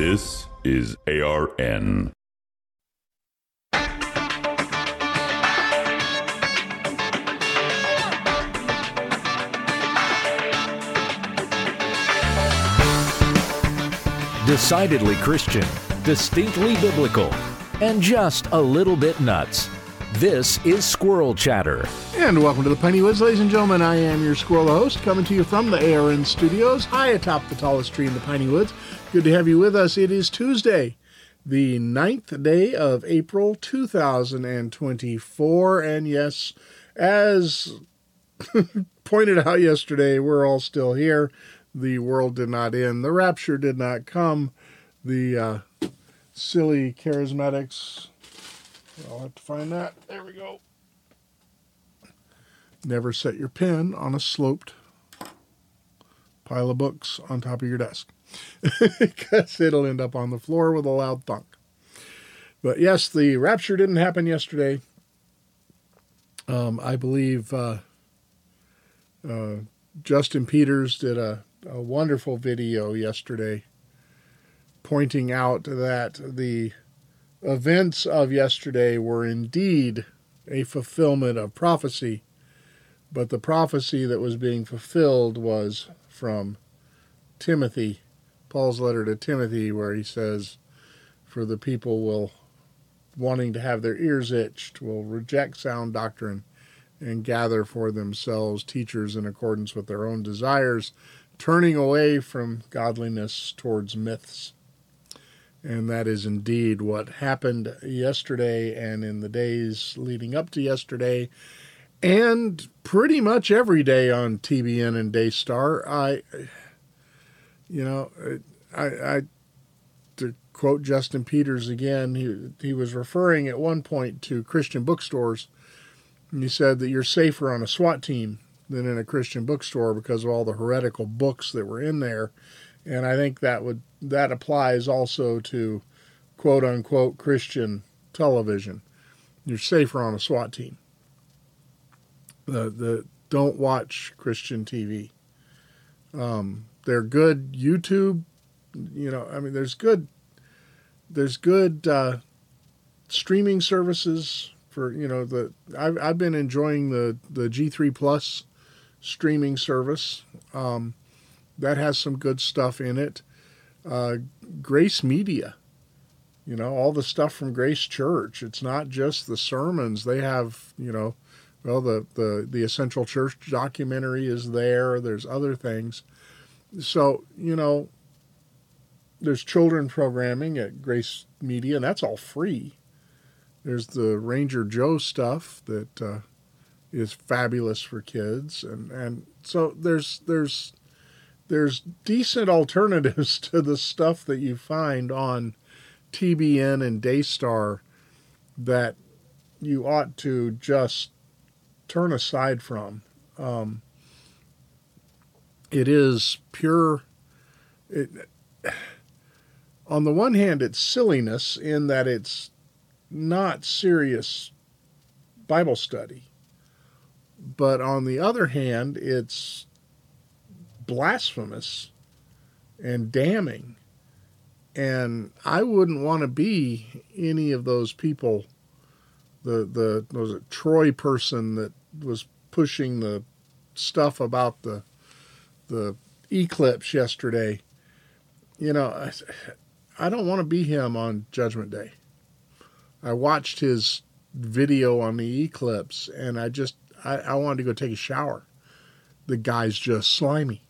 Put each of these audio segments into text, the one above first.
This is ARN. Decidedly Christian, distinctly biblical, and just a little bit nuts. This is Squirrel Chatter. And welcome to the Piney Woods, ladies and gentlemen. I am your squirrel host, coming to you from the ARN studios, high atop the tallest tree in the Piney Woods. Good to have you with us. It is Tuesday, the 9th day of April, 2024. And yes, as pointed out yesterday, we're all still here. The world did not end. The rapture did not come. The silly charismatics, I'll have to find that. There we go. Never set your pen on a sloped pile of books on top of your desk, because it'll end up on the floor with a loud thunk. But yes, the rapture didn't happen yesterday. I believe Justin Peters did a wonderful video yesterday pointing out that the events of yesterday were indeed a fulfillment of prophecy, but the prophecy that was being fulfilled was from Timothy, Paul's letter to Timothy, where he says, for the people wanting to have their ears itched, will reject sound doctrine and gather for themselves teachers in accordance with their own desires, turning away from godliness towards myths. And that is indeed what happened yesterday and in the days leading up to yesterday, and pretty much every day on TBN and Daystar. To quote Justin Peters again, he was referring at one point to Christian bookstores, and he said that you're safer on a SWAT team than in a Christian bookstore because of all the heretical books that were in there. And I think that applies also to quote unquote Christian television. You're safer on a SWAT team. Don't watch Christian TV. They're good YouTube. There's good streaming services for, I've been enjoying the G3 Plus streaming service. That has some good stuff in it. Grace Media, all the stuff from Grace Church. It's not just the sermons. They have, the Essential Church documentary is there. There's other things. So, there's children programming at Grace Media, and that's all free. There's the Ranger Joe stuff that is fabulous for kids. And so there's decent alternatives to the stuff that you find on TBN and Daystar that you ought to just turn aside from. It is pure. On the one hand, it's silliness in that it's not serious Bible study. But on the other hand, it's blasphemous and damning. And I wouldn't want to be any of those people. Was it Troy person that was pushing the stuff about the eclipse yesterday. I don't want to be him on Judgment Day. I watched his video on the eclipse, and I wanted to go take a shower. The guy's just slimy.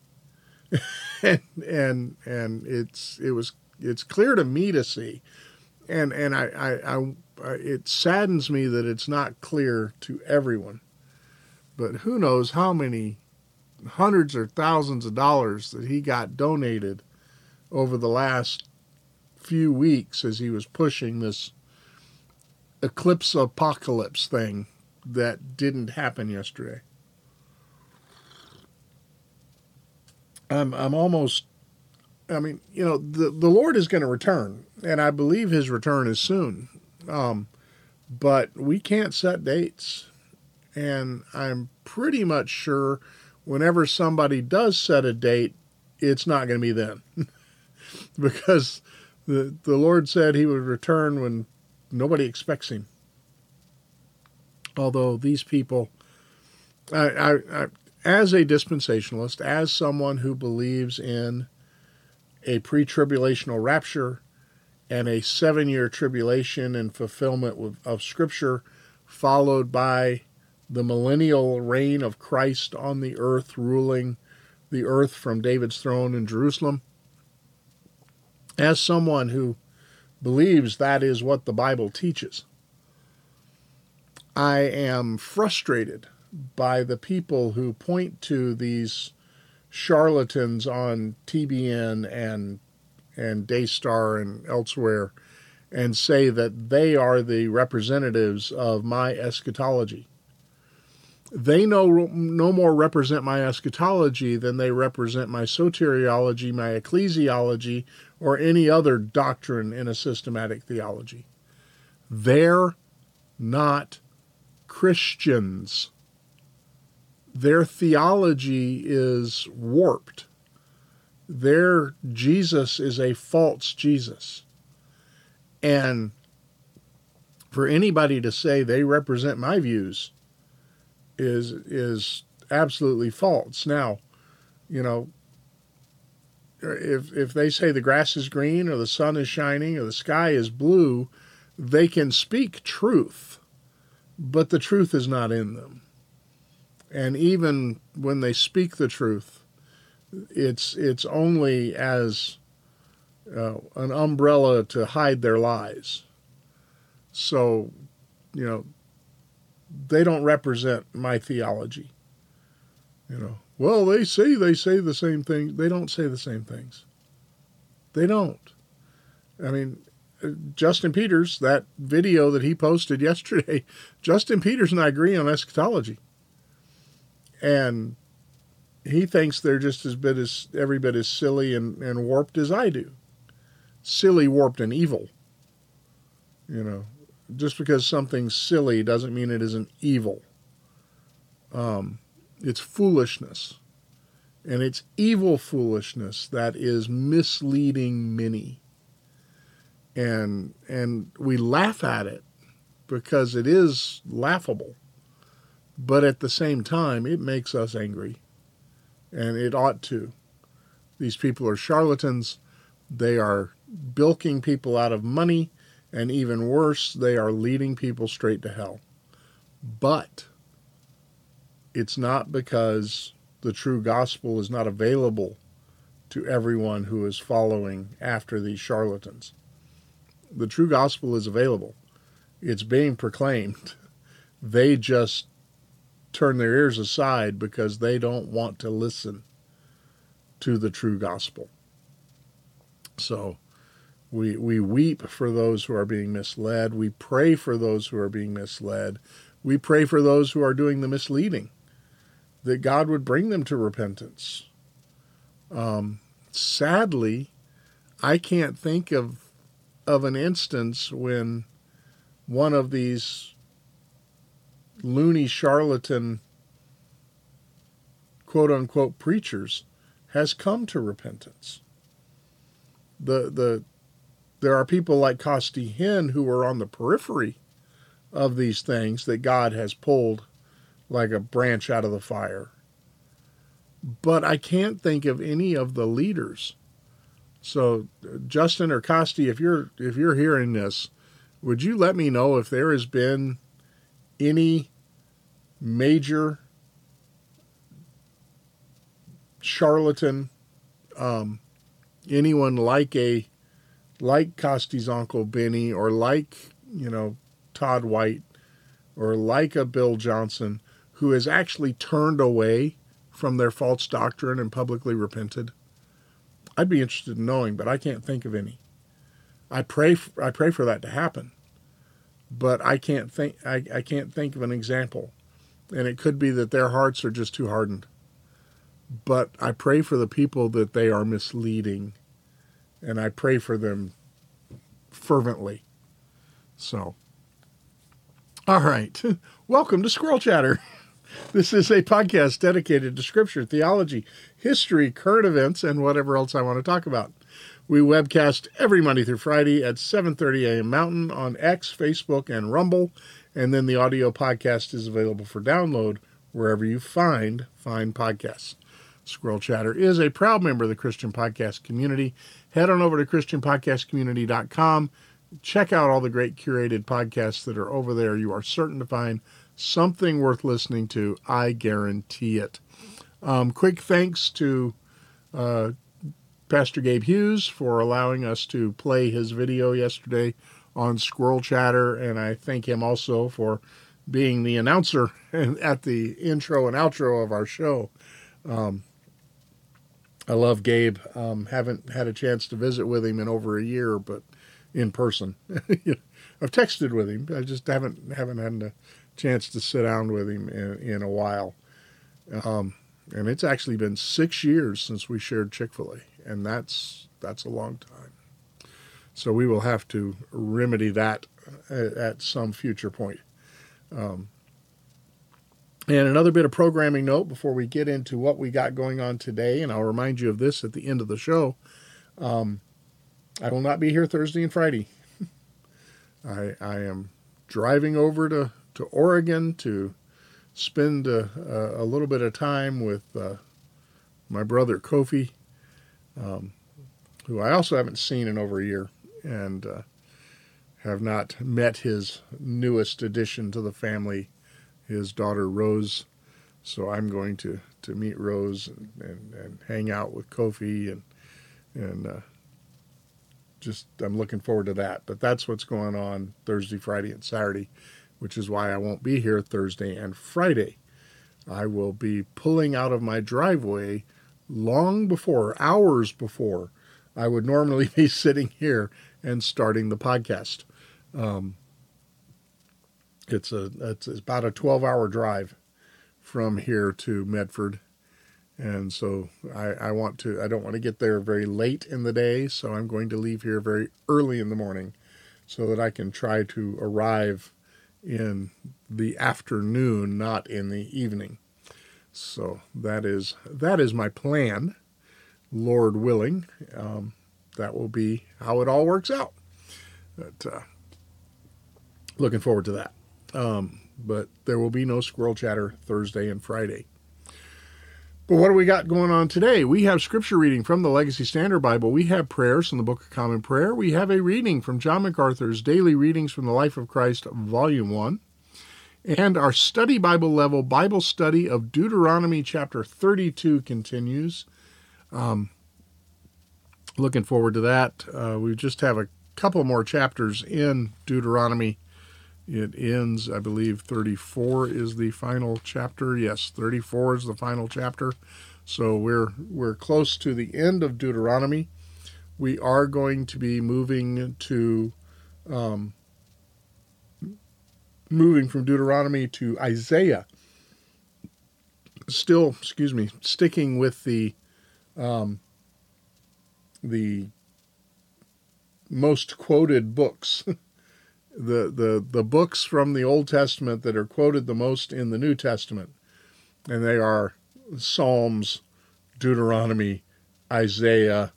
and it's clear to me to see. And it saddens me that it's not clear to everyone. But who knows how many hundreds or thousands of dollars that he got donated over the last few weeks as he was pushing this eclipse apocalypse thing that didn't happen yesterday. The Lord is going to return, and I believe his return is soon. But we can't set dates. And I'm pretty much sure whenever somebody does set a date, it's not going to be then. Because The Lord said he would return when nobody expects him. Although these people, as a dispensationalist, as someone who believes in a pre-tribulational rapture and a 7-year tribulation and fulfillment of Scripture, followed by the millennial reign of Christ on the earth, ruling the earth from David's throne in Jerusalem, as someone who believes that is what the Bible teaches, I am frustrated by the people who point to these charlatans on TBN and Daystar and elsewhere and say that they are the representatives of my eschatology. They no more represent my eschatology than they represent my soteriology, my ecclesiology, or any other doctrine in a systematic theology. They're not Christians. Their theology is warped. Their Jesus is a false Jesus. And for anybody to say they represent my views is absolutely false. Now, you know, if they say the grass is green or the sun is shining or the sky is blue, they can speak truth, but the truth is not in them. And even when they speak the truth, it's only as an umbrella to hide their lies. So, you know, they don't represent my theology. You know, well, they say the same thing. They don't say the same things. They don't. I mean, Justin Peters, that video that he posted yesterday, Justin Peters and I agree on eschatology. And he thinks they're just every bit as silly and warped as I do. Silly, warped, and evil. You know, just because something's silly doesn't mean it isn't evil. It's foolishness. And it's evil foolishness that is misleading many. And we laugh at it because it is laughable. But at the same time, it makes us angry. And it ought to. These people are charlatans. They are bilking people out of money. And even worse, they are leading people straight to hell. But it's not because the true gospel is not available to everyone who is following after these charlatans. The true gospel is available. It's being proclaimed. They just turn their ears aside because they don't want to listen to the true gospel. So we weep for those who are being misled. We pray for those who are being misled. We pray for those who are doing the misleading, that God would bring them to repentance. Sadly, I can't think of an instance when one of these loony charlatan quote-unquote preachers has come to repentance. There are people like Costi Hinn who are on the periphery of these things that God has pulled like a branch out of the fire. But I can't think of any of the leaders. So Justin or Costi, if you're hearing this, would you let me know if there has been any major charlatan, anyone like Costi's Uncle Benny, or like, Todd White, or like a Bill Johnson, who has actually turned away from their false doctrine and publicly repented? I'd be interested in knowing, but I can't think of any. I pray for that to happen, but I can't think of an example. And it could be that their hearts are just too hardened. But I pray for the people that they are misleading, and I pray for them fervently. So, all right. Welcome to Squirrel Chatter. This is a podcast dedicated to Scripture, theology, history, current events, and whatever else I want to talk about. We webcast every Monday through Friday at 7:30 a.m. Mountain on X, Facebook, and Rumble. And then the audio podcast is available for download wherever you find fine podcasts. Squirrel Chatter is a proud member of the Christian Podcast Community. Head on over to ChristianPodcastCommunity.com. Check out all the great curated podcasts that are over there. You are certain to find something worth listening to. I guarantee it. Quick thanks to Pastor Gabe Hughes for allowing us to play his video yesterday on Squirrel Chatter, and I thank him also for being the announcer at the intro and outro of our show. I love Gabe. Haven't had a chance to visit with him in over a year, but in person. I've texted with him. I just haven't had a chance to sit down with him in a while. And it's actually been 6 years since we shared Chick-fil-A, and that's a long time. So we will have to remedy that at some future point. And another bit of programming note before we get into what we got going on today, and I'll remind you of this at the end of the show. I will not be here Thursday and Friday. I am driving over to Oregon to spend a little bit of time with my brother Kofi, who I also haven't seen in over a year, and have not met his newest addition to the family, his daughter Rose. So I'm going to meet Rose and hang out with Kofi and just I'm looking forward to that. But that's what's going on Thursday, Friday, and Saturday, which is why I won't be here Thursday and Friday. I will be pulling out of my driveway long before, hours before, I would normally be sitting here and starting the podcast. It's about a 12-hour drive from here to Medford. And so I don't want to get there very late in the day, so I'm going to leave here very early in the morning so that I can try to arrive in the afternoon, not in the evening. So that is my plan, Lord willing. That will be how it all works out. But looking forward to that. But there will be no Squirrel Chatter Thursday and Friday. But what do we got going on today? We have scripture reading from the Legacy Standard Bible. We have prayers from the Book of Common Prayer. We have a reading from John MacArthur's Daily Readings from the Life of Christ, Volume 1. And our study Bible level Bible study of Deuteronomy chapter 32 continues. Looking forward to that. We just have a couple more chapters in Deuteronomy. It ends, I believe, 34 is the final chapter. Yes, 34 is the final chapter. So we're close to the end of Deuteronomy. We are going to be moving from Deuteronomy to Isaiah. Still, sticking with the most quoted books. The books from the Old Testament that are quoted the most in the New Testament, and they are Psalms, Deuteronomy, Isaiah,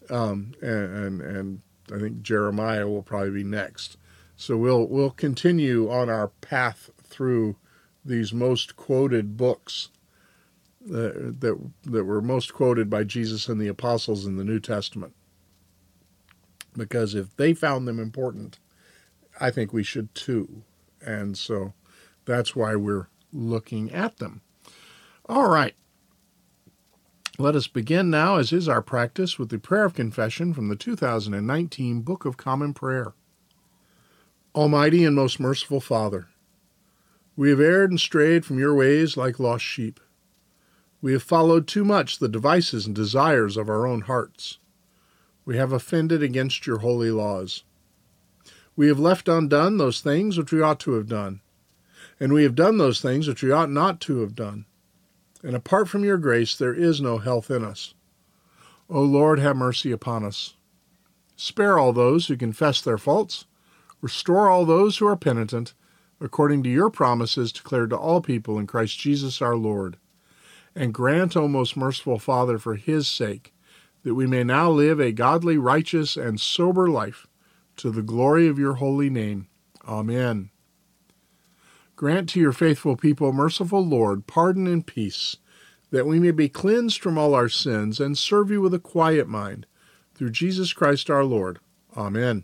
and I think Jeremiah will probably be next. So we'll continue on our path through these most quoted books that were most quoted by Jesus and the apostles in the New Testament, because if they found them important, I think we should too. And so that's why we're looking at them. All right. Let us begin now, as is our practice, with the prayer of confession from the 2019 Book of Common Prayer. Almighty and most merciful Father, we have erred and strayed from your ways like lost sheep. We have followed too much the devices and desires of our own hearts. We have offended against your holy laws. We have left undone those things which we ought to have done, and we have done those things which we ought not to have done. And apart from your grace, there is no health in us. O Lord, have mercy upon us. Spare all those who confess their faults. Restore all those who are penitent, according to your promises declared to all people in Christ Jesus our Lord. And grant, O most merciful Father, for his sake, that we may now live a godly, righteous, and sober life, to the glory of your holy name. Amen. Grant to your faithful people, merciful Lord, pardon and peace, that we may be cleansed from all our sins and serve you with a quiet mind, through Jesus Christ our Lord. Amen.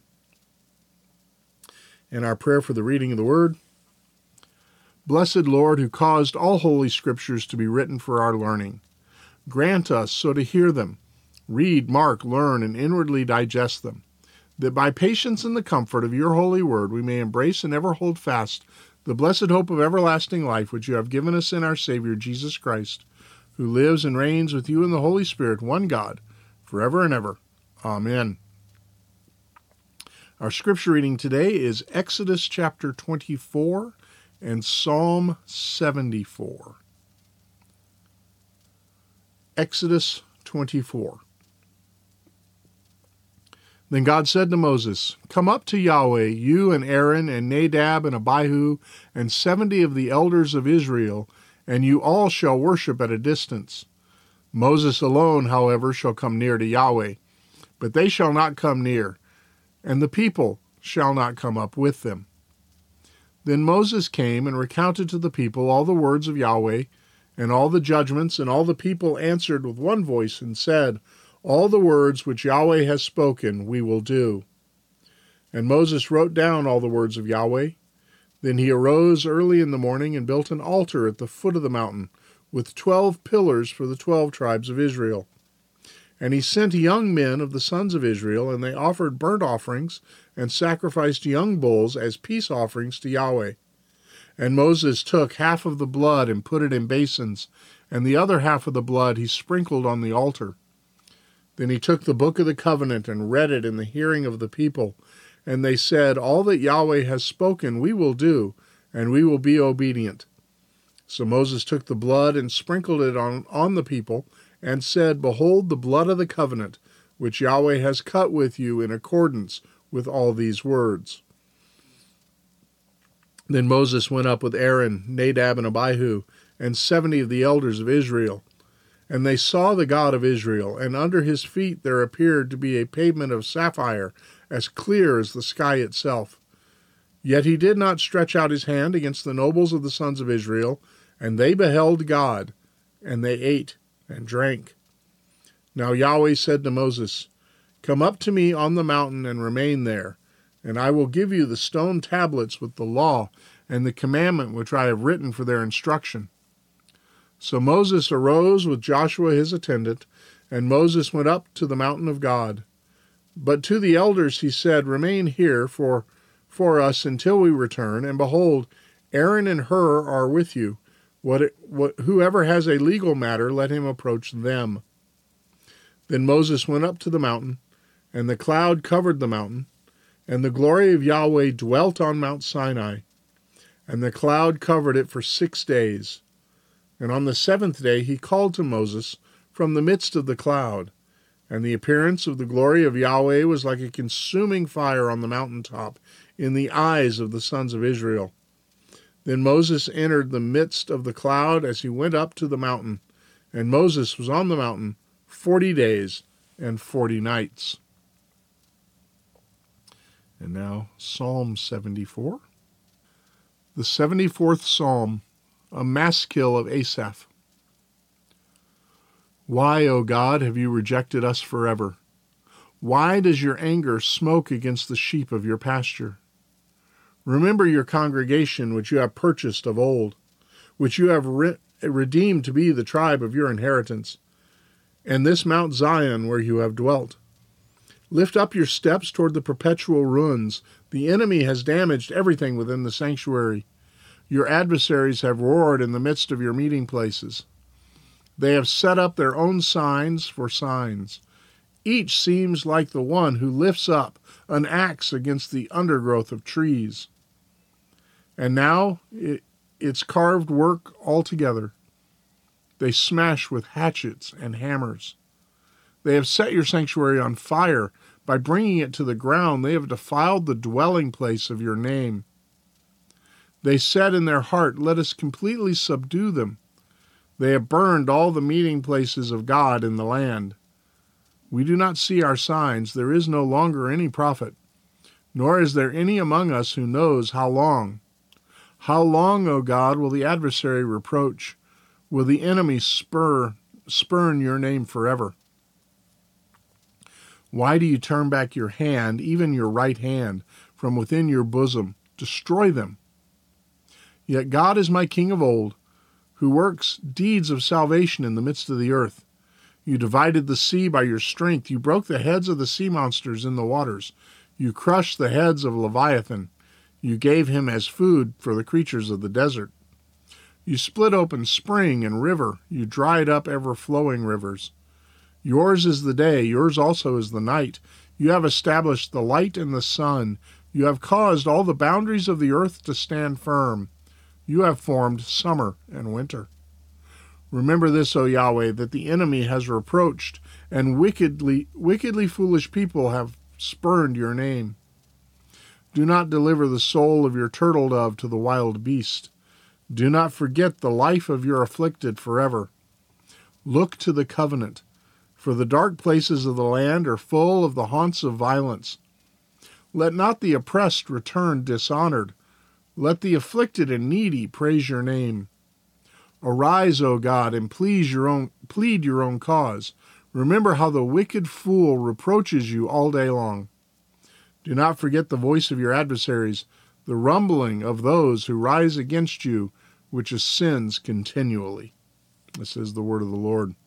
And our prayer for the reading of the Word. Blessed Lord, who caused all holy scriptures to be written for our learning, grant us so to hear them, read, mark, learn, and inwardly digest them, that by patience and the comfort of your holy word we may embrace and ever hold fast the blessed hope of everlasting life which you have given us in our Savior Jesus Christ, who lives and reigns with you in the Holy Spirit, one God, forever and ever. Amen. Our scripture reading today is Exodus chapter 24 and Psalm 74. Exodus 24. Then God said to Moses, "Come up to Yahweh, you and Aaron and Nadab and Abihu and 70 of the elders of Israel, and you all shall worship at a distance. Moses alone, however, shall come near to Yahweh, but they shall not come near, and the people shall not come up with them." Then Moses came and recounted to the people all the words of Yahweh and all the judgments, and all the people answered with one voice and said, "All the words which Yahweh has spoken we will do." And Moses wrote down all the words of Yahweh. Then he arose early in the morning and built an altar at the foot of the mountain, with 12 pillars for the 12 tribes of Israel. And he sent young men of the sons of Israel, and they offered burnt offerings and sacrificed young bulls as peace offerings to Yahweh. And Moses took half of the blood and put it in basins, and the other half of the blood he sprinkled on the altar. Then he took the book of the covenant and read it in the hearing of the people. And they said, "All that Yahweh has spoken we will do, and we will be obedient." So Moses took the blood and sprinkled it on the people, and said, "Behold the blood of the covenant, which Yahweh has cut with you in accordance with all these words." Then Moses went up with Aaron, Nadab, and Abihu, and 70 of the elders of Israel. And they saw the God of Israel, and under his feet there appeared to be a pavement of sapphire, as clear as the sky itself. Yet he did not stretch out his hand against the nobles of the sons of Israel, and they beheld God, and they ate and drank. Now Yahweh said to Moses, "Come up to me on the mountain and remain there, and I will give you the stone tablets with the law and the commandment which I have written for their instruction." So Moses arose with Joshua his attendant, and Moses went up to the mountain of God. But to the elders he said, "Remain here for us until we return, and behold, Aaron and Hur are with you. Whoever has a legal matter, let him approach them." Then Moses went up to the mountain, and the cloud covered the mountain, and the glory of Yahweh dwelt on Mount Sinai, and the cloud covered it for 6 days. And on the 7th day he called to Moses from the midst of the cloud, and the appearance of the glory of Yahweh was like a consuming fire on the mountaintop in the eyes of the sons of Israel. Then Moses entered the midst of the cloud as he went up to the mountain, and Moses was on the mountain 40 days and 40 nights. And now Psalm 74. The 74th Psalm, a maskil of Asaph. Why, O God, have you rejected us forever? Why does your anger smoke against the sheep of your pasture? Remember your congregation which you have purchased of old, which you have redeemed to be the tribe of your inheritance, and this Mount Zion where you have dwelt. Lift up your steps toward the perpetual ruins. The enemy has damaged everything within the sanctuary. Your adversaries have roared in the midst of your meeting places. They have set up their own signs for signs. Each seems like the one who lifts up an axe against the undergrowth of trees. And now it's carved work altogether. They smash with hatchets and hammers. They have set your sanctuary on fire. By bringing it to the ground, they have defiled the dwelling place of your name. They said in their heart, "Let us completely subdue them." They have burned all the meeting places of God in the land. We do not see our signs. There is no longer any prophet, nor is there any among us who knows how long. How long, O God, will the adversary reproach? Will the enemy spurn your name forever? Why do you turn back your hand, even your right hand, from within your bosom? Destroy them. Yet God is my King of old, who works deeds of salvation in the midst of the earth. You divided the sea by your strength. You broke the heads of the sea monsters in the waters. You crushed the heads of Leviathan. You gave him as food for the creatures of the desert. You split open spring and river. You dried up ever-flowing rivers. Yours is the day, yours also is the night. You have established the light and the sun. You have caused all the boundaries of the earth to stand firm. You have formed summer and winter. Remember this, O Yahweh, that the enemy has reproached, and wickedly foolish people have spurned your name. Do not deliver the soul of your turtle dove to the wild beast. Do not forget the life of your afflicted forever. Look to the covenant, for the dark places of the land are full of the haunts of violence. Let not the oppressed return dishonored. Let the afflicted and needy praise your name. Arise, O God, and plead your own cause. Remember how the wicked fool reproaches you all day long. Do not forget the voice of your adversaries, the rumbling of those who rise against you, which ascends continually. This is the word of the Lord.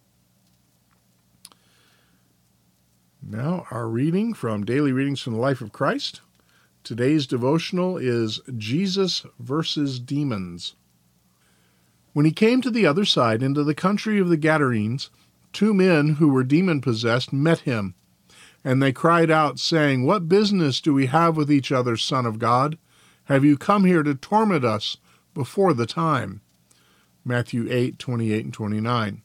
Now, our reading from Daily Readings from the Life of Christ. Today's devotional is Jesus versus Demons. When he came to the other side, into the country of the Gadarenes, 2 men who were demon-possessed met him, and they cried out, saying, What business do we have with each other, Son of God? Have you come here to torment us before the time? Matthew 8:28 and 29.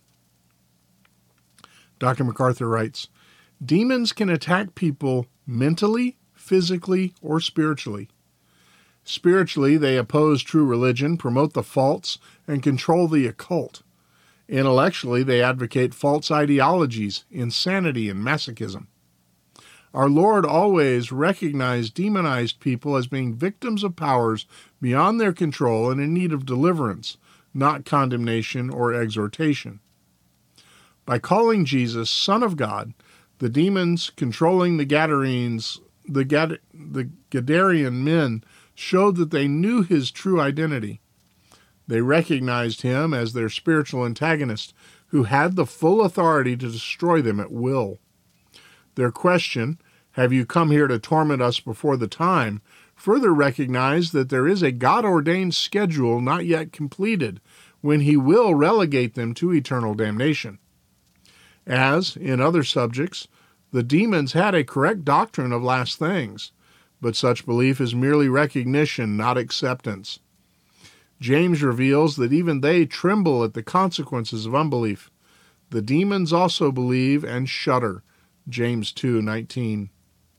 Dr. MacArthur writes, Demons can attack people mentally, physically, or spiritually. Spiritually, they oppose true religion, promote the false, and control the occult. Intellectually, they advocate false ideologies, insanity, and masochism. Our Lord always recognized demonized people as being victims of powers beyond their control and in need of deliverance, not condemnation or exhortation. By calling Jesus Son of God, the demons controlling the Gadarenes, the Gadarene men, showed that they knew his true identity. They recognized him as their spiritual antagonist, who had the full authority to destroy them at will. Their question, Have you come here to torment us before the time?, further recognized that there is a God-ordained schedule not yet completed, when he will relegate them to eternal damnation. As, in other subjects, the demons had a correct doctrine of last things, but such belief is merely recognition, not acceptance. James reveals that even they tremble at the consequences of unbelief. The demons also believe and shudder. James 2:19.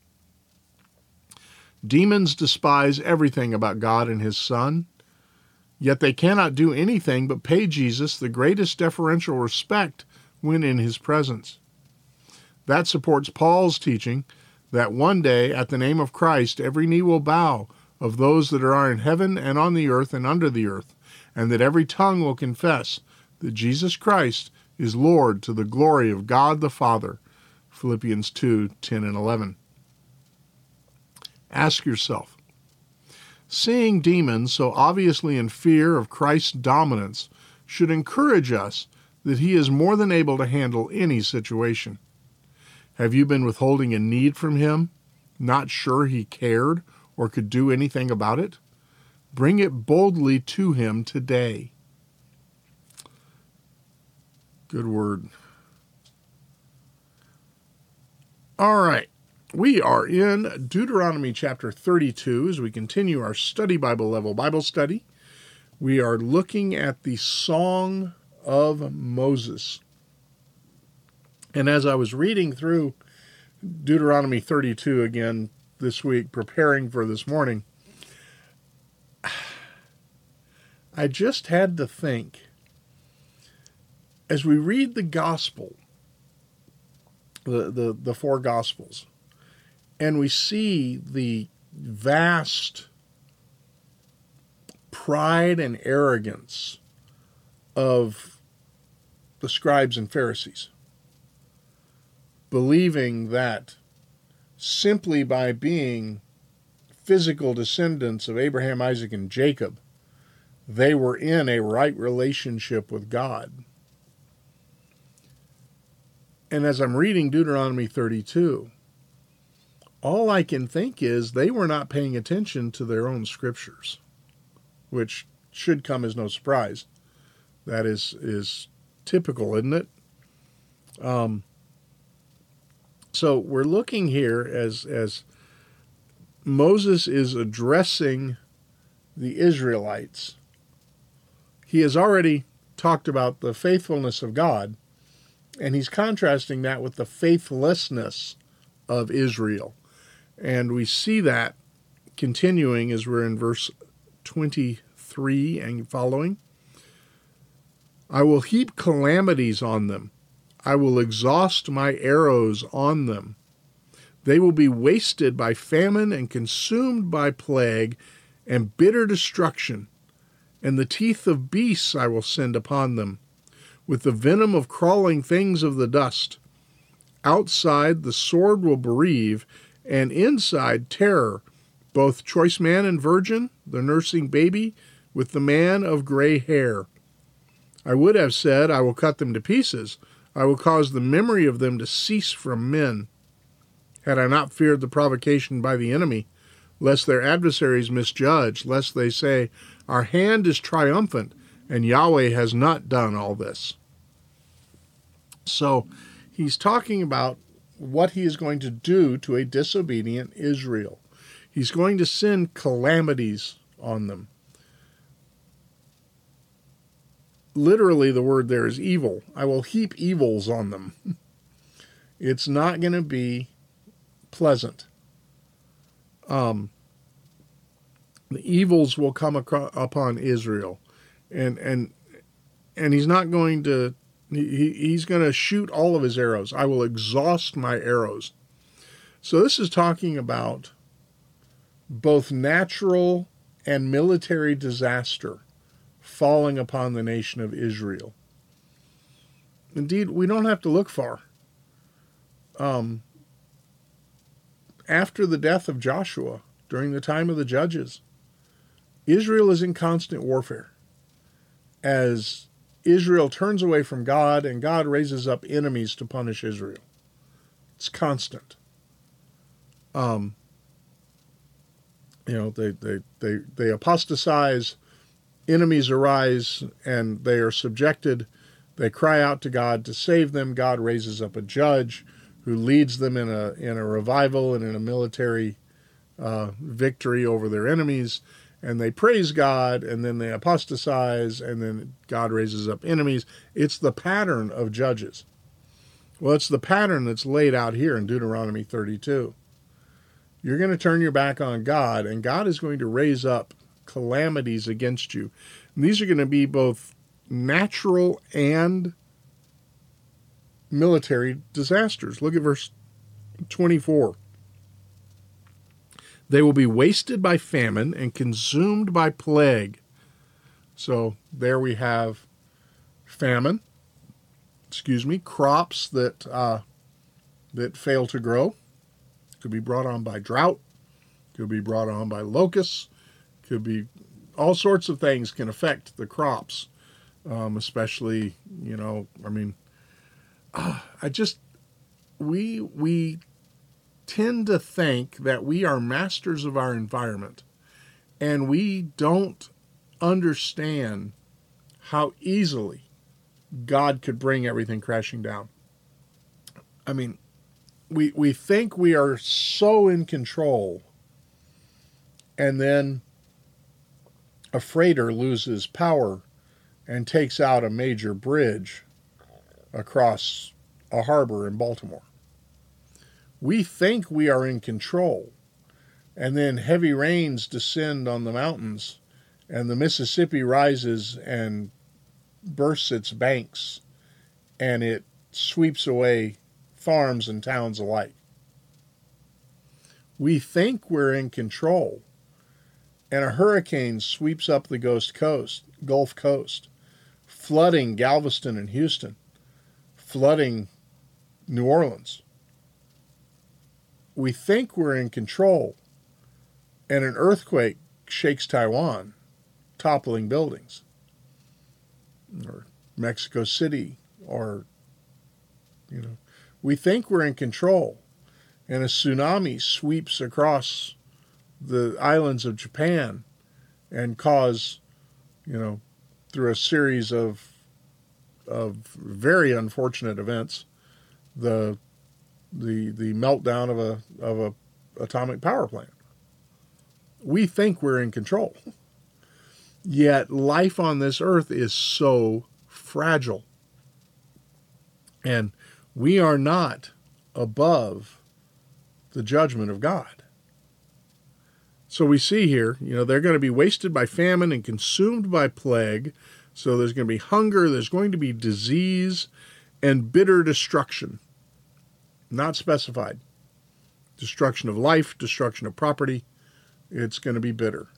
Demons despise everything about God and his Son, yet they cannot do anything but pay Jesus the greatest deferential respect when in his presence. That supports Paul's teaching that one day, at the name of Christ, every knee will bow of those that are in heaven and on the earth and under the earth, and that every tongue will confess that Jesus Christ is Lord to the glory of God the Father. Philippians 2:10 and 11. Ask yourself, seeing demons so obviously in fear of Christ's dominance should encourage us that he is more than able to handle any situation. Have you been withholding a need from him, not sure he cared or could do anything about it? Bring it boldly to him today. Good word. All right. We are in Deuteronomy chapter 32 as we continue our study Bible level Bible study. We are looking at the Song of Moses. And as I was reading through Deuteronomy 32 again this week, preparing for this morning, I just had to think, as we read the gospel, the four Gospels. And we see the vast pride and arrogance of the scribes and Pharisees, believing that simply by being physical descendants of Abraham, Isaac, and Jacob, they were in a right relationship with God. And as I'm reading Deuteronomy 32, all I can think is they were not paying attention to their own scriptures, which should come as no surprise. That is typical, isn't it? So we're looking here as Moses is addressing the Israelites. He has already talked about the faithfulness of God, and he's contrasting that with the faithlessness of Israel. And we see that continuing as we're in verse 23 and following. I will heap calamities on them. I will exhaust my arrows on them. They will be wasted by famine and consumed by plague and bitter destruction. And the teeth of beasts I will send upon them, with the venom of crawling things of the dust. Outside the sword will bereave, and inside terror, both choice man and virgin, the nursing baby, with the man of gray hair. I would have said, I will cut them to pieces. I will cause the memory of them to cease from men. Had I not feared the provocation by the enemy, lest their adversaries misjudge, lest they say, our hand is triumphant, and Yahweh has not done all this. So he's talking about what he is going to do to a disobedient Israel. He's going to send calamities on them. Literally, the word there is evil. I will heap evils on them. It's not going to be pleasant. The evils will come upon Israel, and he's not going to. He's going to shoot all of his arrows. I will exhaust my arrows. So this is talking about both natural and military disaster falling upon the nation of Israel. Indeed, we don't have to look far. After the death of Joshua, during the time of the judges, Israel is in constant warfare. As Israel turns away from God, and God raises up enemies to punish Israel. It's constant. They apostatize, enemies arise, and they are subjected. They cry out to God to save them. God raises up a judge who leads them in a revival and in a military victory over their enemies. And they praise God, and then they apostatize, and then God raises up enemies. It's the pattern of Judges. Well, it's the pattern that's laid out here in Deuteronomy 32. You're going to turn your back on God, and God is going to raise up calamities against you. And these are going to be both natural and military disasters. Look at verse 24. They will be wasted by famine and consumed by plague. So there we have famine, crops that fail to grow. Could be brought on by drought, could be brought on by locusts, could be all sorts of things can affect the crops, especially, we tend to think that we are masters of our environment, and we don't understand how easily God could bring everything crashing down. I mean, we think we are so in control, and then a freighter loses power and takes out a major bridge across a harbor in Baltimore. We think we are in control, and then heavy rains descend on the mountains, and the Mississippi rises and bursts its banks, and it sweeps away farms and towns alike. We think we're in control, and a hurricane sweeps up the Gulf Coast, flooding Galveston and Houston, flooding New Orleans. We think we're in control, and an earthquake shakes Taiwan, toppling buildings, or Mexico City, or, we think we're in control, and a tsunami sweeps across the islands of Japan and cause, through a series of very unfortunate events, the meltdown of a atomic power plant. We think we're in control. Yet life on this earth is so fragile. And we are not above the judgment of God. So we see here, they're going to be wasted by famine and consumed by plague. So there's going to be hunger, there's going to be disease, and bitter destruction. Not specified. Destruction of life, destruction of property. It's going to be bitter.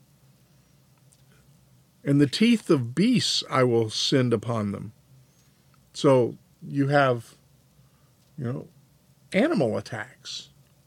And the teeth of beasts I will send upon them. So you have, animal attacks.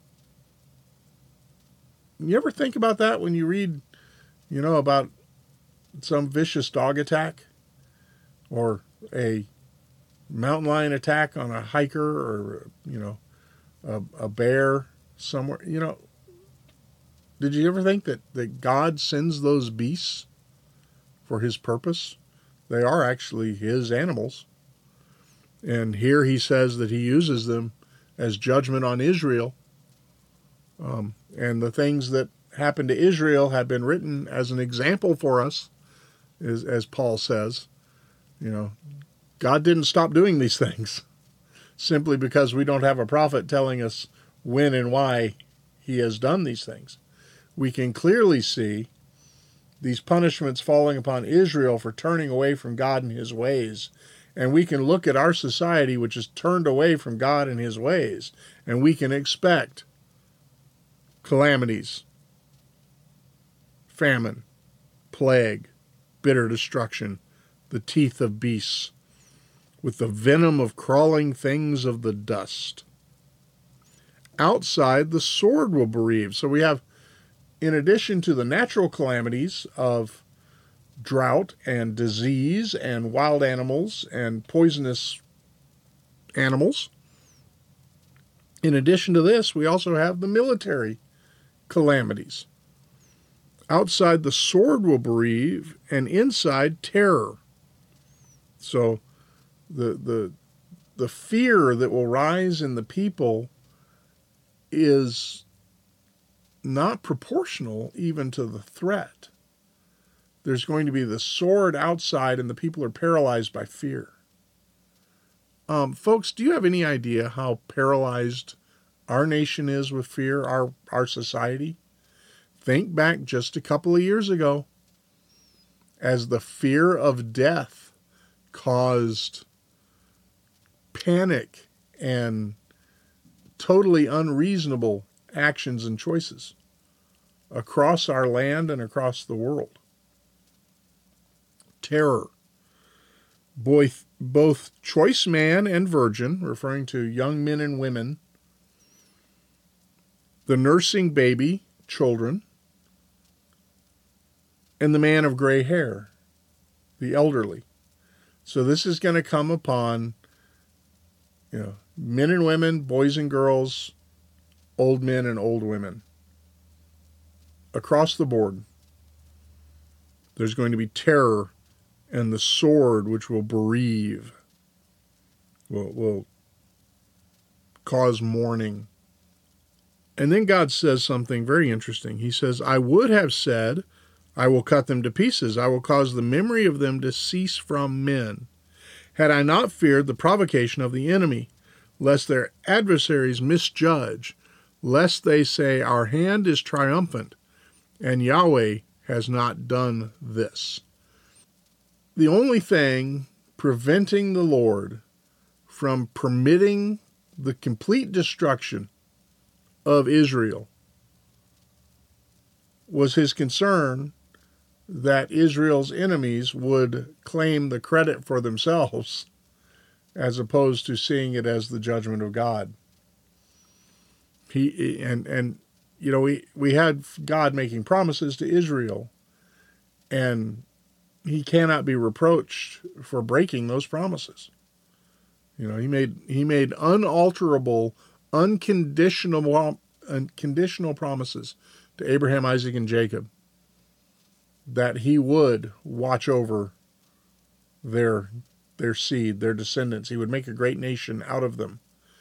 You ever think about that when you read, about some vicious dog attack or a mountain lion attack on a hiker or, a bear somewhere? Did you ever think that God sends those beasts for his purpose? They are actually his animals. And here he says that he uses them as judgment on Israel. And the things that happened to Israel have been written as an example for us, as Paul says. God didn't stop doing these things simply because we don't have a prophet telling us when and why he has done these things. We can clearly see these punishments falling upon Israel for turning away from God and his ways. And we can look at our society, which is turned away from God and his ways, and we can expect calamities, famine, plague, bitter destruction, the teeth of beasts, with the venom of crawling things of the dust. Outside, the sword will bereave. So we have, in addition to the natural calamities of drought and disease and wild animals and poisonous animals, in addition to this, we also have the military calamities. Outside, the sword will bereave, and inside, terror. So the fear that will rise in the people is not proportional even to the threat. There's going to be the sword outside, and the people are paralyzed by fear. Folks, do you have any idea how paralyzed our nation is with fear, our society? Think back just a couple of years ago, as the fear of death caused panic and totally unreasonable actions and choices across our land and across the world. Terror. Both choice man and virgin, referring to young men and women, the nursing baby, children, and the man of gray hair, the elderly. So this is going to come upon, men and women, boys and girls, old men and old women. Across the board, there's going to be terror, and the sword, which will bereave, will cause mourning. And then God says something very interesting. He says, I would have said, I will cut them to pieces. I will cause the memory of them to cease from men. Had I not feared the provocation of the enemy, lest their adversaries misjudge, lest they say, our hand is triumphant, and Yahweh has not done this. The only thing preventing the Lord from permitting the complete destruction of Israel was his concern that Israel's enemies would claim the credit for themselves as opposed to seeing it as the judgment of God. We had God making promises to Israel, and he cannot be reproached for breaking those promises. He made unalterable, unconditional promises to Abraham, Isaac, and Jacob that he would watch over their seed, their descendants. He would make a great nation out of them.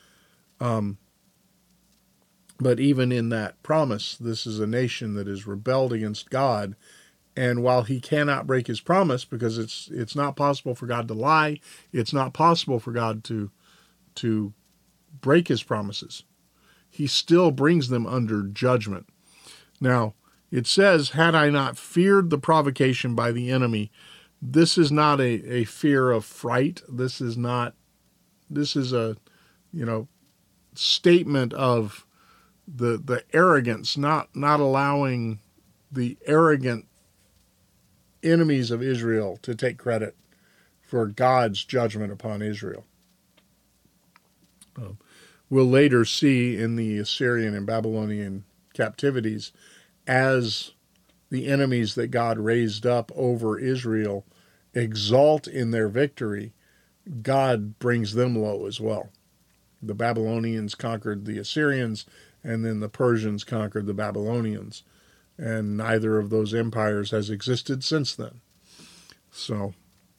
But even in that promise, this is a nation that has rebelled against God. And while he cannot break his promise, because it's not possible for God to lie, it's not possible for God to break his promises, he still brings them under judgment. Now, it says, had I not feared the provocation by the enemy. This is not a fear of fright. This is a, statement of the arrogance, not allowing the arrogant enemies of Israel to take credit for God's judgment upon Israel. We'll later see in the Assyrian and Babylonian captivities, as the enemies that God raised up over Israel exalt in their victory, God brings them low as well. The Babylonians conquered the Assyrians, and then the Persians conquered the Babylonians. And neither of those empires has existed since then. So,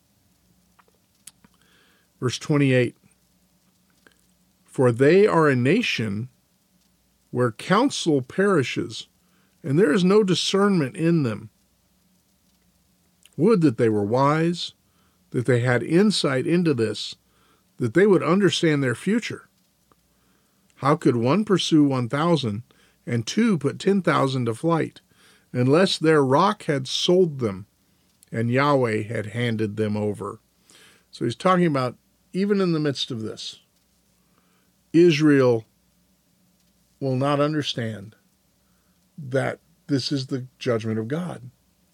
verse 28, for they are a nation where counsel perishes, and there is no discernment in them. Would that they were wise, that they had insight into this, that they would understand their future. How could one pursue 1,000 and two put 10,000 to flight, unless their rock had sold them and Yahweh had handed them over? So he's talking about, even in the midst of this, Israel will not understand that this is the judgment of God.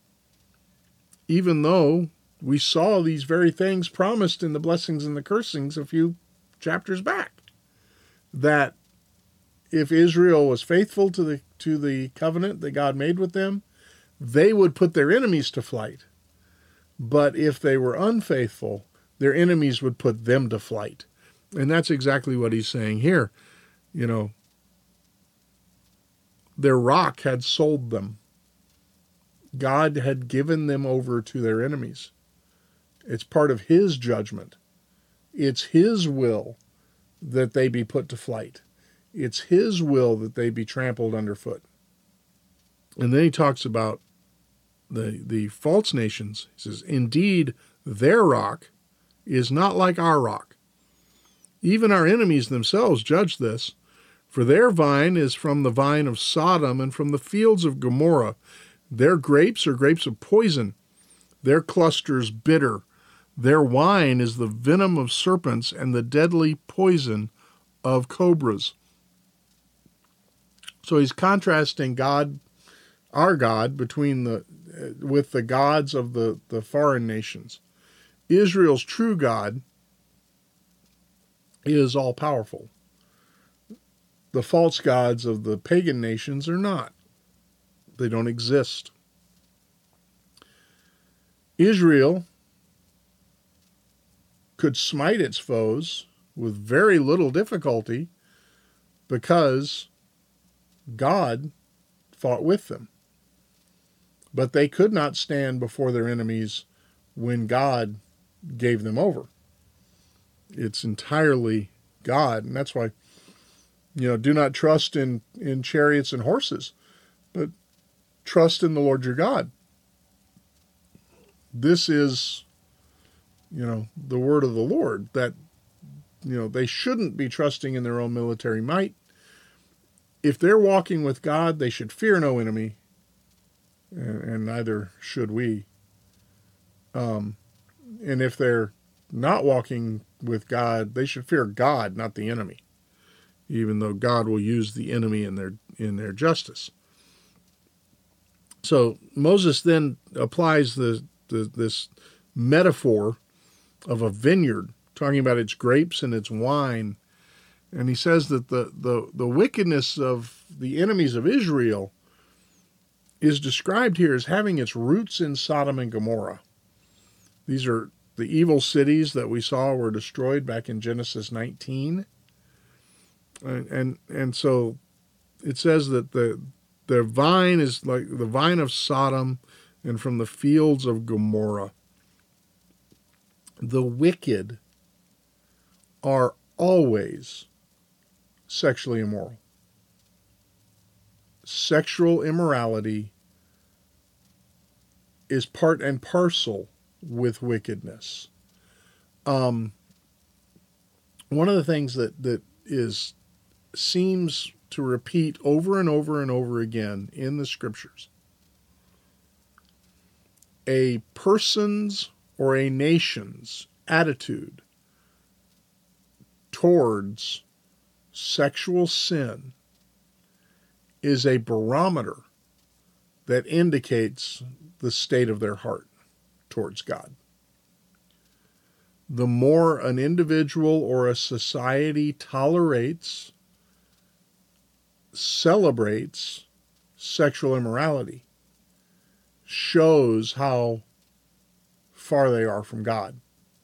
Even though we saw these very things promised in the blessings and the cursings a few chapters back, that if Israel was faithful to the covenant that God made with them, they would put their enemies to flight. But if they were unfaithful, their enemies would put them to flight. And that's exactly what he's saying here. Their rock had sold them. God had given them over to their enemies. It's part of his judgment. It's his will that they be put to flight. It's his will that they be trampled underfoot. And then he talks about the false nations. He says, indeed, their rock is not like our rock. Even our enemies themselves judge this, for their vine is from the vine of Sodom and from the fields of Gomorrah. Their grapes are grapes of poison, their clusters bitter. Their wine is the venom of serpents and the deadly poison of cobras. So he's contrasting God, our God, with the gods of the foreign nations. Israel's true God is all-powerful. The false gods of the pagan nations are not. They don't exist. Israel could smite its foes with very little difficulty because God fought with them. But they could not stand before their enemies when God gave them over. It's entirely God, and that's why, do not trust in chariots and horses, but trust in the Lord your God. This is, the word of the Lord, that, they shouldn't be trusting in their own military might. If they're walking with God, they should fear no enemy, and neither should we. And if they're not walking with God, they should fear God, not the enemy. even though God will use the enemy in their justice. So Moses then applies this metaphor of a vineyard, talking about its grapes and its wine. And he says that the wickedness of the enemies of Israel is described here as having its roots in Sodom and Gomorrah. These are the evil cities that we saw were destroyed back in Genesis 19. And so it says that the vine is like the vine of Sodom and from the fields of Gomorrah. The wicked are always sexually immoral. Sexual immorality is part and parcel with wickedness. One of the things that seems to repeat over and over and over again in the scriptures, a person's or a nation's attitude towards sexual sin is a barometer that indicates the state of their heart towards God. The more an individual or a society tolerates, celebrates sexual immorality, shows how far they are from God.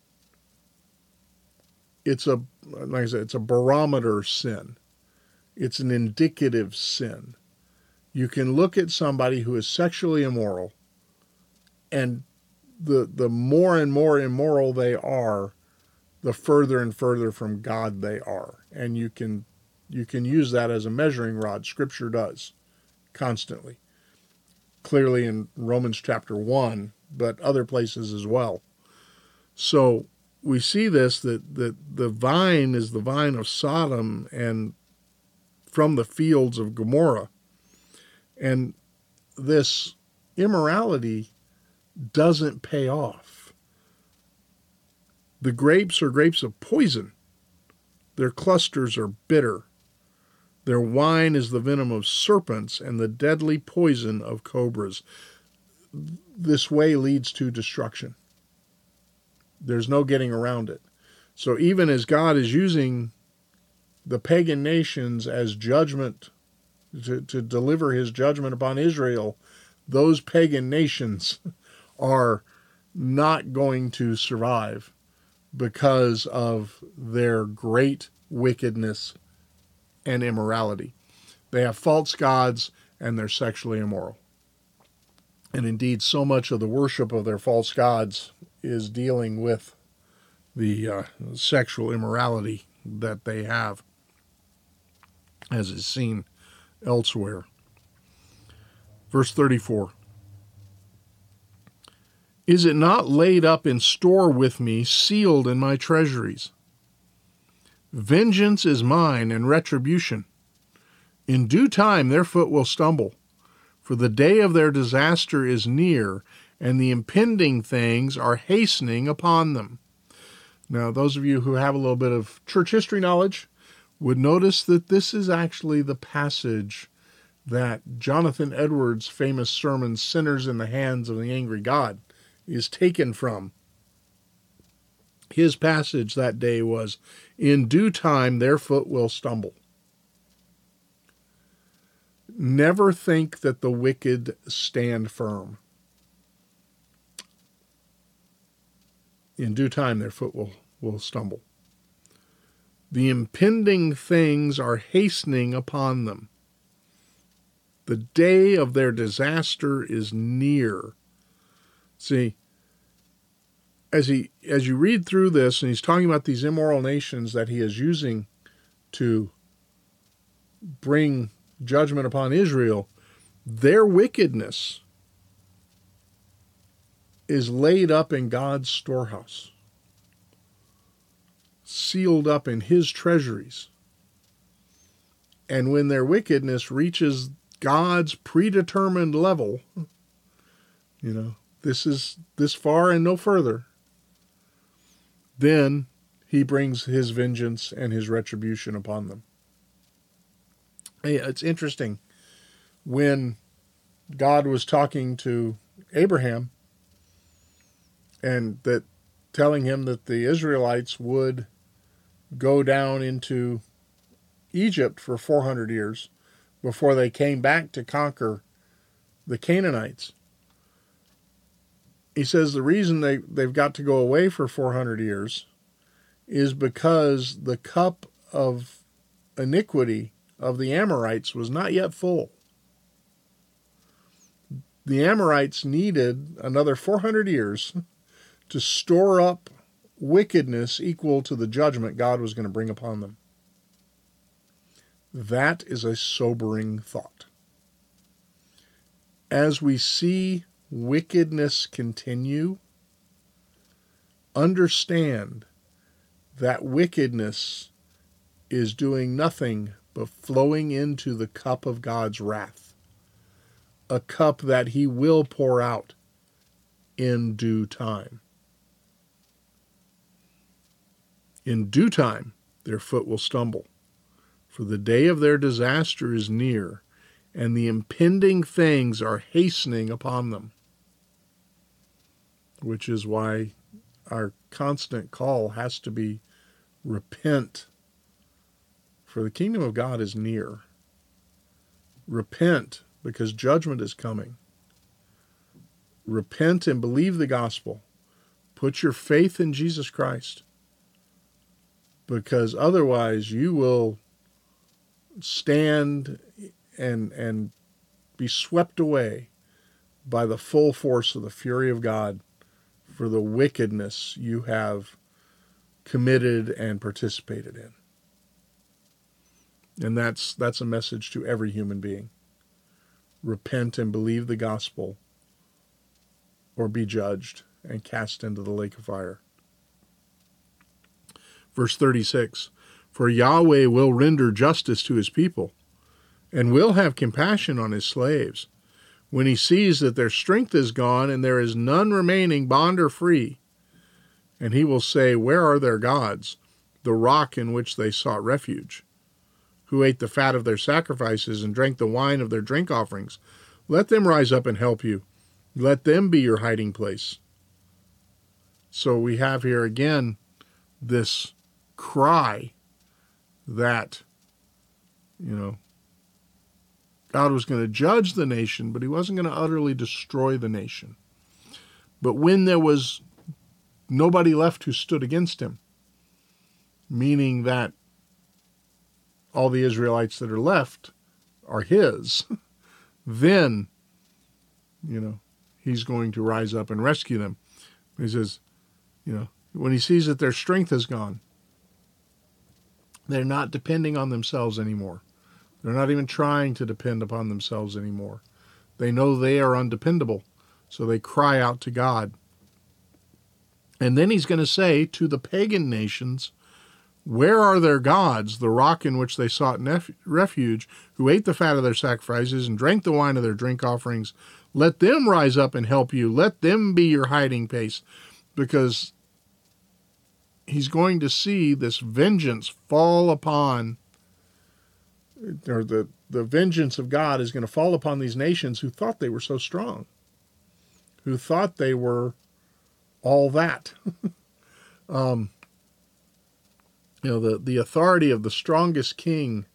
It's like I said, it's a barometer sin. It's an indicative sin. You can look at somebody who is sexually immoral, and the more and more immoral they are, the further and further from God they are. And you can use that as a measuring rod. Scripture does constantly. Clearly in Romans chapter 1, but other places as well. So we see this, that the vine is the vine of Sodom and from the fields of Gomorrah. And this immorality doesn't pay off. The grapes are grapes of poison. Their clusters are bitter. Their wine is the venom of serpents and the deadly poison of cobras. This way leads to destruction. There's no getting around it. So even as God is using the pagan nations as judgment, to deliver his judgment upon Israel, those pagan nations are not going to survive because of their great wickedness and immorality. They have false gods and they're sexually immoral. And indeed, so much of the worship of their false gods is dealing with the sexual immorality that they have, as is seen elsewhere. Verse 34. Is it not laid up in store with me, sealed in my treasuries? Vengeance is mine and retribution. In due time their foot will stumble, for the day of their disaster is near, and the impending things are hastening upon them. Now, those of you who have a little bit of church history knowledge would notice that this is actually the passage that Jonathan Edwards' famous sermon, Sinners in the Hands of the Angry God, is taken from. His passage that day was, in due time their foot will stumble. Never think that the wicked stand firm. In due time their foot will stumble. The impending things are hastening upon them. The day of their disaster is near. See, as you read through this, and he's talking about these immoral nations that he is using to bring judgment upon Israel, their wickedness is laid up in God's storehouse, sealed up in his treasuries. And when their wickedness reaches God's predetermined level, this is this far and no further, then he brings his vengeance and his retribution upon them. It's interesting. When God was talking to Abraham and that telling him that the Israelites would go down into Egypt for 400 years before they came back to conquer the Canaanites. He says the reason they've got to go away for 400 years is because the cup of iniquity of the Amorites was not yet full. The Amorites needed another 400 years to store up wickedness equal to the judgment God was going to bring upon them. That is a sobering thought. As we see wickedness continue, understand that wickedness is doing nothing but flowing into the cup of God's wrath, a cup that he will pour out in due time. In due time, their foot will stumble, for the day of their disaster is near, and the impending things are hastening upon them. Which is why our constant call has to be repent, for the kingdom of God is near. Repent, because judgment is coming. Repent and believe the gospel. Put your faith in Jesus Christ, because otherwise you will stand and be swept away by the full force of the fury of God for the wickedness you have committed and participated in. And that's a message to every human being. Repent and believe the gospel, or be judged and cast into the lake of fire. Verse 36, for Yahweh will render justice to his people, and will have compassion on his slaves, when he sees that their strength is gone, and there is none remaining, bond or free. And he will say, where are their gods, the rock in which they sought refuge, who ate the fat of their sacrifices and drank the wine of their drink offerings? Let them rise up and help you. Let them be your hiding place. So we have here again this cry that, God was going to judge the nation, but he wasn't going to utterly destroy the nation. But when there was nobody left who stood against him, meaning that all the Israelites that are left are his, then, he's going to rise up and rescue them. He says, when he sees that their strength is gone, they're not depending on themselves anymore. They're not even trying to depend upon themselves anymore. They know they are undependable, so they cry out to God. And then he's going to say to the pagan nations, where are their gods, the rock in which they sought refuge, who ate the fat of their sacrifices and drank the wine of their drink offerings? Let them rise up and help you. Let them be your hiding place, because he's going to see this vengeance fall upon, or the vengeance of God is going to fall upon these nations who thought they were so strong, who thought they were all that. The authority of the strongest king,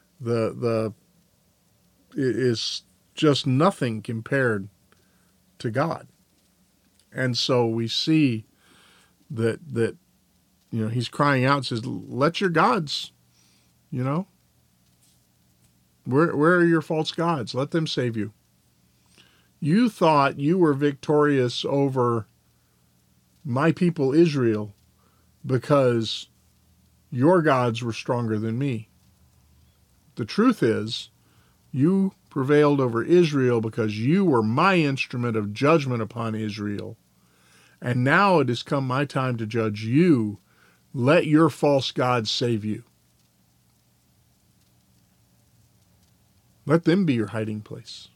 is just nothing compared to God. And so we see that he's crying out, says, let your gods, where are your false gods? Let them save you. You thought you were victorious over my people Israel because your gods were stronger than me. The truth is, you prevailed over Israel because you were my instrument of judgment upon Israel. And now it has come my time to judge you. Let your false gods save you. Let them be your hiding place.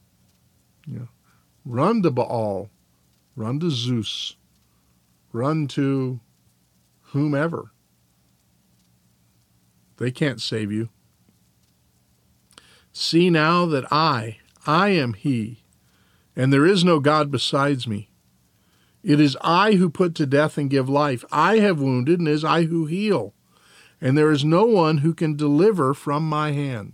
Run to Baal. Run to Zeus. Run to whomever. They can't save you. See now that I am he, and there is no God besides me. It is I who put to death and give life. I have wounded, and it is I who heal. And there is no one who can deliver from my hand.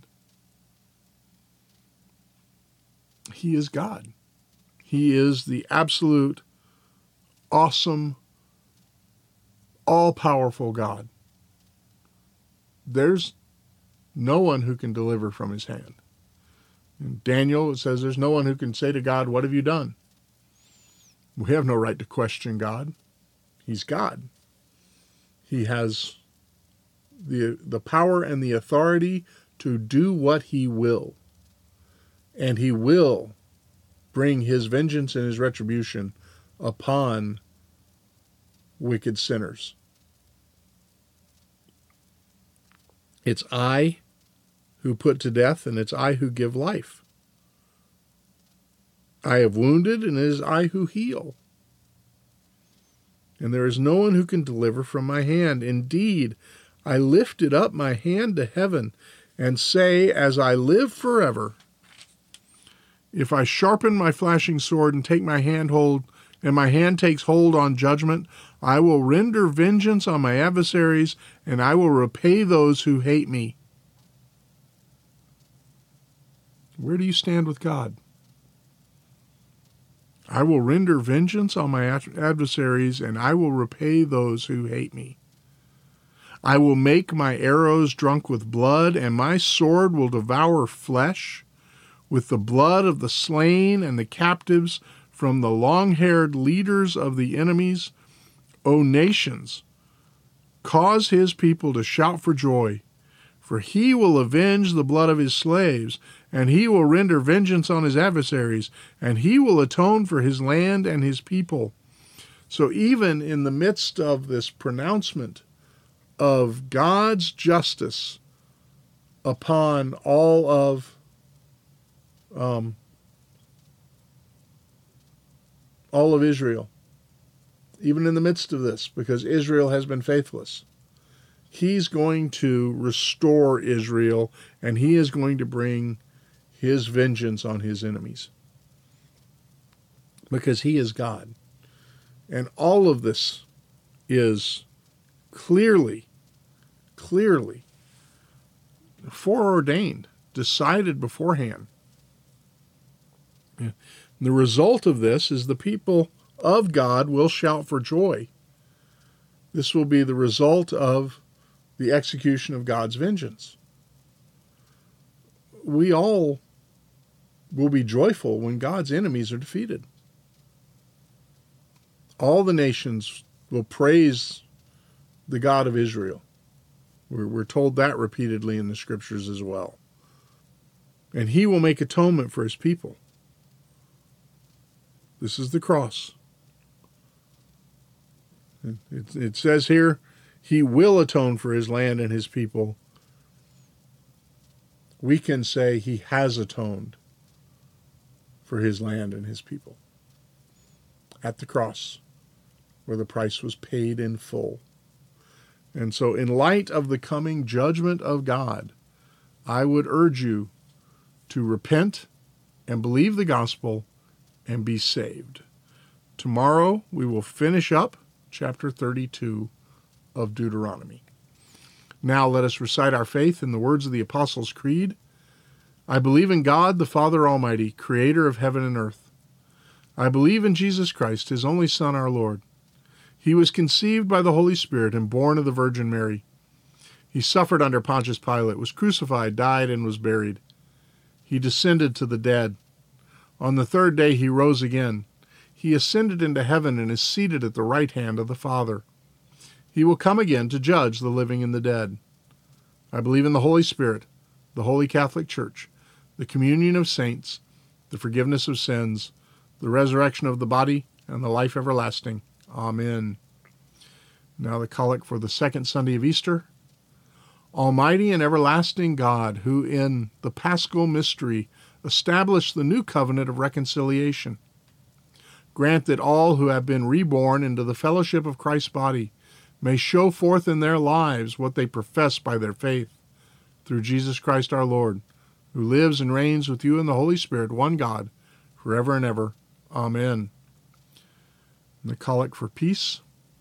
He is God. He is the absolute, awesome, all-powerful God. There's no one who can deliver from his hand. In Daniel, it says there's no one who can say to God, what have you done? We have no right to question God. He's God. He has the power and the authority to do what he will. And he will bring his vengeance and his retribution upon wicked sinners. It's I who put to death, and it's I who give life. I have wounded, and it is I who heal. And there is no one who can deliver from my hand. Indeed, I lifted up my hand to heaven and say, as I live forever, if I sharpen my flashing sword and take my hand hold, and my hand takes hold on judgment, I will render vengeance on my adversaries, and I will repay those who hate me. Where do you stand with God? I will render vengeance on my adversaries, and I will repay those who hate me. I will make my arrows drunk with blood, and my sword will devour flesh, with the blood of the slain and the captives from the long-haired leaders of the enemies. O nations, cause his people to shout for joy, for he will avenge the blood of his slaves, and he will render vengeance on his adversaries, and he will atone for his land and his people. So even in the midst of this pronouncement of God's justice upon all of Israel, even in the midst of this, because Israel has been faithless, he's going to restore Israel, and he is going to bring his vengeance on his enemies, because he is God. And all of this is clearly foreordained, decided beforehand. The result of this is the people of God will shout for joy. This will be the result of the execution of God's vengeance. We all will be joyful when God's enemies are defeated. All the nations will praise the God of Israel. We're told that repeatedly in the scriptures as well. And he will make atonement for his people. This is the cross. It says here, he will atone for his land and his people. We can say he has atoned for his land and his people at the cross, where the price was paid in full. And so in light of the coming judgment of God, I would urge you to repent and believe the gospel and be saved. Tomorrow we will finish up chapter 32 of Deuteronomy. Now let us recite our faith in the words of the Apostles' Creed. I believe in God, the Father Almighty, creator of heaven and earth. I believe in Jesus Christ, his only Son, our Lord. He was conceived by the Holy Spirit and born of the Virgin Mary. He suffered under Pontius Pilate, was crucified, died, and was buried. He descended to the dead. On the third day he rose again. He ascended into heaven and is seated at the right hand of the Father. He will come again to judge the living and the dead. I believe in the Holy Spirit, the Holy Catholic Church, the communion of saints, the forgiveness of sins, the resurrection of the body, and the life everlasting. Amen. Now the collect for the second Sunday of Easter. Almighty and everlasting God, who in the Paschal mystery established the new covenant of reconciliation, grant that all who have been reborn into the fellowship of Christ's body may show forth in their lives what they profess by their faith. Through Jesus Christ our Lord, who lives and reigns with you in the Holy Spirit, one God, forever and ever. Amen. And the Collect for Peace.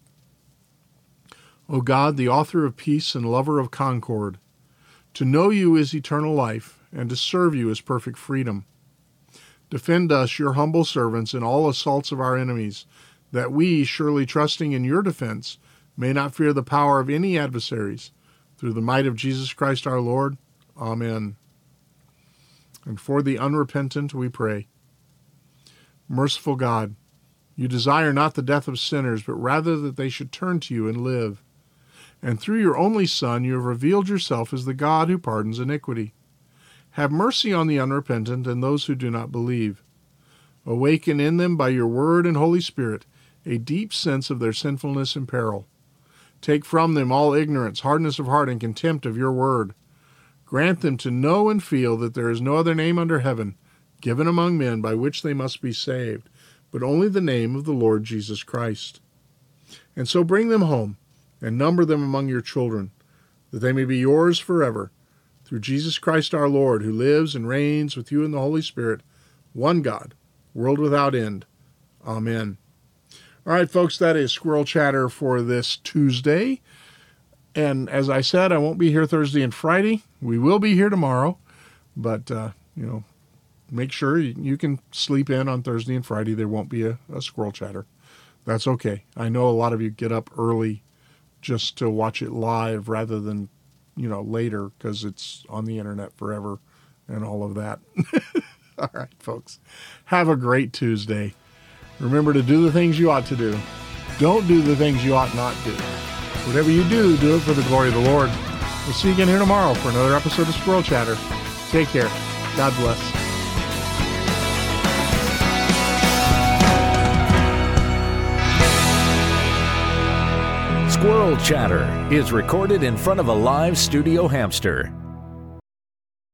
O God, the author of peace and lover of concord, to know you is eternal life, and to serve you is perfect freedom. Defend us, your humble servants, in all assaults of our enemies, that we, surely trusting in your defense, may not fear the power of any adversaries. Through the might of Jesus Christ our Lord. Amen. And for the unrepentant we pray. Merciful God, you desire not the death of sinners, but rather that they should turn to you and live. And through your only Son, you have revealed yourself as the God who pardons iniquity. Have mercy on the unrepentant and those who do not believe. Awaken in them by your word and Holy Spirit a deep sense of their sinfulness and peril. Take from them all ignorance, hardness of heart, and contempt of your word. Grant them to know and feel that there is no other name under heaven given among men by which they must be saved, but only the name of the Lord Jesus Christ. And so bring them home and number them among your children, that they may be yours forever, through Jesus Christ our Lord, who lives and reigns with you in the Holy Spirit, one God, world without end. Amen. All right, folks, that is Squirrel Chatter for this Tuesday. And as I said, I won't be here Thursday and Friday. We will be here tomorrow, but, make sure you can sleep in on Thursday and Friday. There won't be a Squirrel Chatter. That's okay. I know a lot of you get up early just to watch it live rather than, later, because it's on the internet forever and all of that. All right, folks. Have a great Tuesday. Remember to do the things you ought to do. Don't do the things you ought not do. Whatever you do, do it for the glory of the Lord. We'll see you again here tomorrow for another episode of Squirrel Chatter. Take care. God bless. Squirrel Chatter is recorded in front of a live studio hamster.